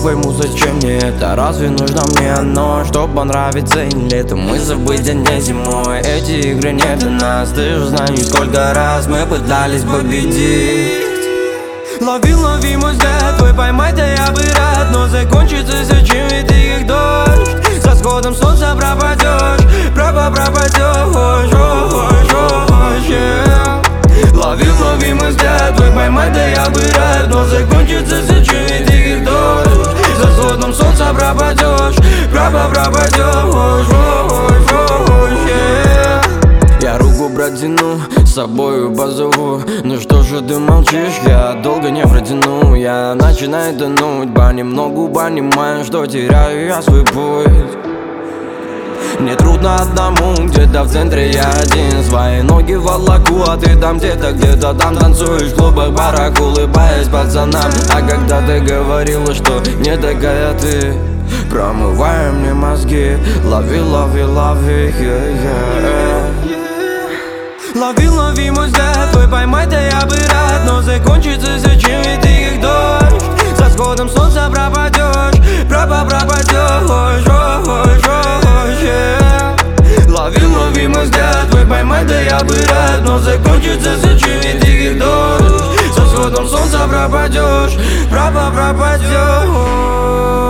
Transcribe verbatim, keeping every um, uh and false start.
пойму, зачем мне это. Разве нужно мне оно, чтоб понравиться и летом и забыть день зимой? Эти игры не для нас, ты же знаешь, сколько раз мы пытались победить. Лови, лови мой взгляд твой, поймать да я бы рад, но закончится все, чем ведь ты как дождь. Со сходом солнца пропадешь, пропа пропадешь, yeah. Лови, лови мой взгляд твой, поймать да я бы рад, но закончится все, чем ведь ты как дождь. За сходом солнца пропадешь, пропа пропадешь, yeah. Я руку протяну, с собою позову. Ну что же ты молчишь, я долго не протяну. Я начинаю тонуть, понемногу понимаю, что теряю я свой путь. Мне трудно одному, где-то в центре я один. Свои ноги волоку, а ты там где-то, где-то там танцуешь в клубах, барах, улыбаясь пацанам. А когда ты говорила, что не такая ты, промывая мне мозги. Лови, лови, лови, yeah, yeah. Лови, лови мой взгляд твой, поймать да я бы рад, но закончится все, чем ведь ты как дождь. Со сходом солнца пропадешь, пропа пропадешь, yeah. Лови, лови мой взгляд твой, поймать да я бы рад, но закончится все, чем ведь ты как дождь. Со сходом солнца пропадешь, пропа пропадешь.